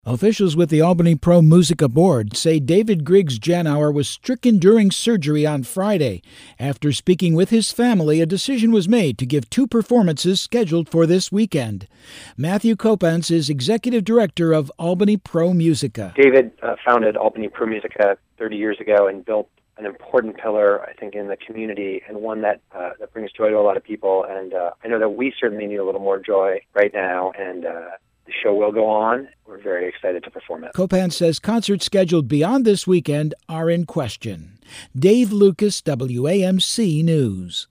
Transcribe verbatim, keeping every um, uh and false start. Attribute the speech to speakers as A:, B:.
A: Officials with the Albany Pro Musica Board say David Griggs Janauer was stricken during surgery on Friday. After speaking with his family, a decision was made to give two performances scheduled for this weekend. Matthew Kopans is executive director of Albany Pro Musica.
B: David uh, founded Albany Pro Musica thirty years ago and built an important pillar, I think, in the community, and one that uh, that brings joy to a lot of people. And uh, I know that we certainly need a little more joy right now, and uh, the show will go on. We're very excited to perform it.
A: Kopans says concerts scheduled beyond this weekend are in question. Dave Lucas, W A M C News.